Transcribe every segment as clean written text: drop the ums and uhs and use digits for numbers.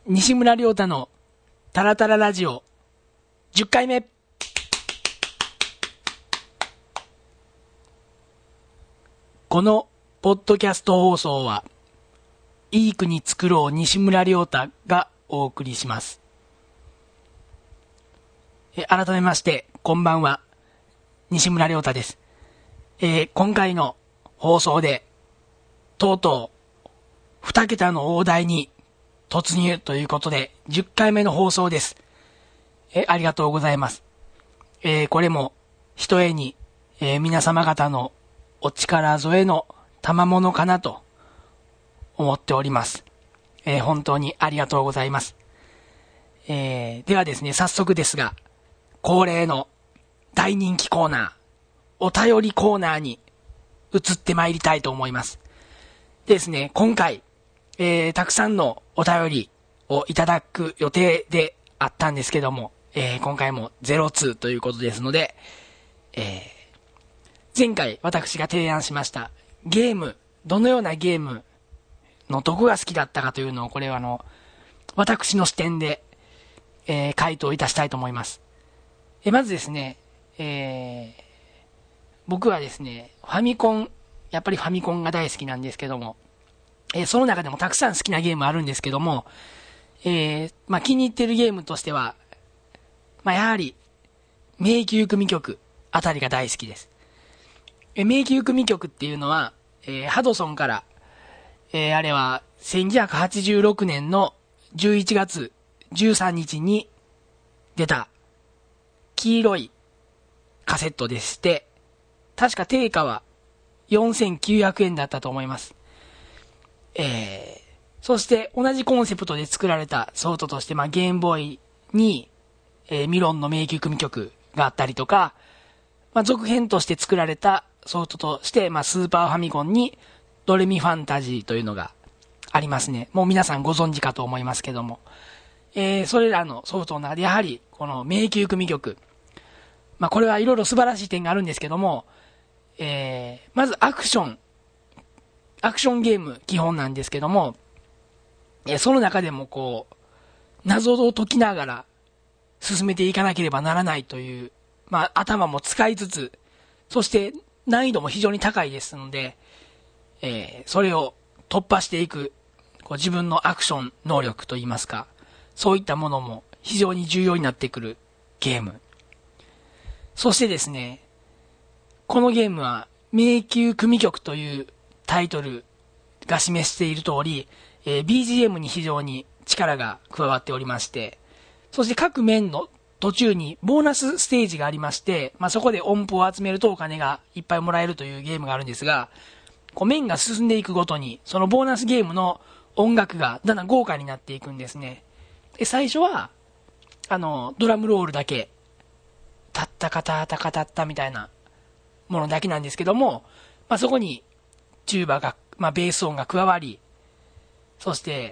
西村亮太のタラタララジオ10回目。このポッドキャスト放送はいい国作ろう西村亮太がお送りします。改めましてこんばんは、西村亮太です。今回の放送でとうとう2桁の大台に突入ということで10回目の放送です。ありがとうございます。これもひとえに、皆様方のお力添えの賜物かなと思っております。本当にありがとうございます。ではですね、早速ですが恒例の大人気コーナー、お便りコーナーに移ってまいりたいと思います。ですね、今回たくさんのお便りをいただく予定であったんですけども、今回も02ということですので、前回私が提案しましたゲーム、どのようなゲームのどこが好きだったかというのを、これは私の視点で、回答いたしたいと思います。まずですね、僕はですね、やっぱりファミコンが大好きなんですけども、その中でもたくさん好きなゲームあるんですけども、気に入ってるゲームとしては、やはり迷宮組曲あたりが大好きです。迷宮組曲っていうのは、ハドソンから、あれは1986年の11月13日に出た黄色いカセットでして、確か定価は4900円だったと思います。そして同じコンセプトで作られたソフトとして、ゲームボーイに、ミロンの迷宮組曲があったりとか、続編として作られたソフトとして、スーパーファミコンにドレミファンタジーというのがありますね。もう皆さんご存知かと思いますけども、それらのソフトの中でやはりこの迷宮組曲、これはいろいろ素晴らしい点があるんですけども、まずアクションゲーム基本なんですけども、その中でも謎を解きながら進めていかなければならないという、頭も使いつつ、そして難易度も非常に高いですので、それを突破していく自分のアクション能力といいますか、そういったものも非常に重要になってくるゲーム。そしてですね、このゲームは迷宮組曲というタイトルが示している通り、BGM に非常に力が加わっておりまして、そして各面の途中にボーナスステージがありまして、そこで音符を集めるとお金がいっぱいもらえるというゲームがあるんですが、面が進んでいくごとにそのボーナスゲームの音楽がだんだん豪華になっていくんですね。で、最初はドラムロールだけ、タッタカタタカタッタみたいなものだけなんですけども、そこにチューバが、ベース音が加わり、そして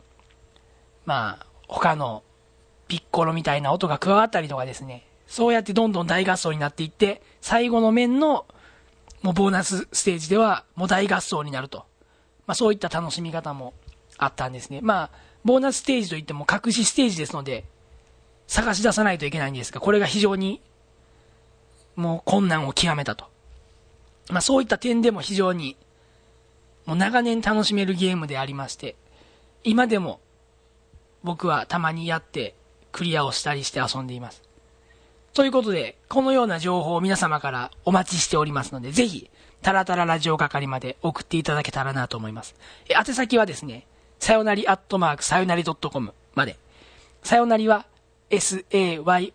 他のピッコロみたいな音が加わったりとかですね、そうやってどんどん大合奏になっていって、最後の面のもうボーナスステージではもう大合奏になると、そういった楽しみ方もあったんですね。ボーナスステージといっても隠しステージですので探し出さないといけないんですが、これが非常にもう困難を極めたと、そういった点でも非常にもう長年楽しめるゲームでありまして、今でも僕はたまにやってクリアをしたりして遊んでいます。ということで、このような情報を皆様からお待ちしておりますので、ぜひタラタララジオ係まで送っていただけたらなと思います。宛先はですね、さよなりさよなり .com まで。さよなりは SAYONARI、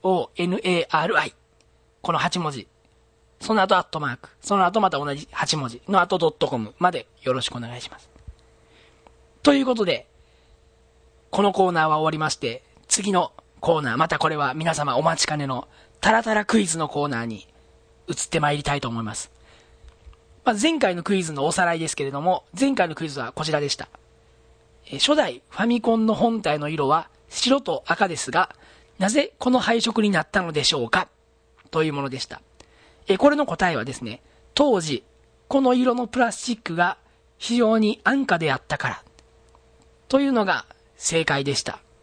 この8文字、その後アットマーク、その後また同じ8文字の後 .com までよろしくお願いします。ということで、このコーナーは終わりまして、次のコーナー、またこれは皆様お待ちかねのタラタラクイズのコーナーに移ってまいりたいと思います。前回のクイズのおさらいですけれども、前回のクイズはこちらでした。初代ファミコンの本体の色は白と赤ですが、なぜこの配色になったのでしょうかというものでした。これの答えはですね、当時この色のプラスチックが非常に安価であったからというのが正解でした。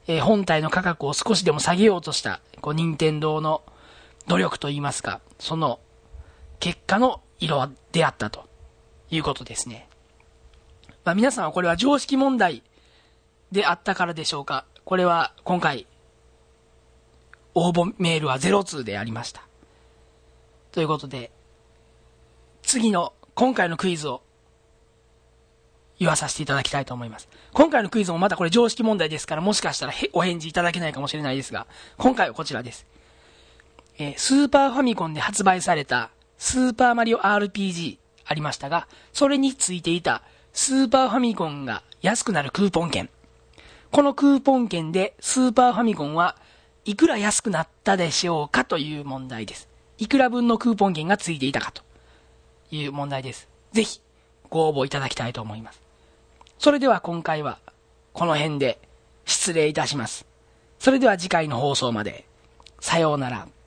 本体の価格を少しでも下げようとした、任天堂の努力といいますか、その結果の色であったということですね。皆さんはこれは常識問題であったからでしょうか。これは今回、応募メールは02でありました。ということで、今回のクイズを言わさせていただきたいと思います。今回のクイズもまたこれ常識問題ですから、もしかしたらお返事いただけないかもしれないですが、今回はこちらです。スーパーファミコンで発売されたスーパーマリオ RPG ありましたが、それについていたスーパーファミコンが安くなるクーポン券。このクーポン券でスーパーファミコンはいくら安くなったでしょうかという問題です。いくら分のクーポン券がついていたかという問題です。ぜひご応募いただきたいと思います。それでは今回はこの辺で失礼いたします。それでは次回の放送まで。さようなら。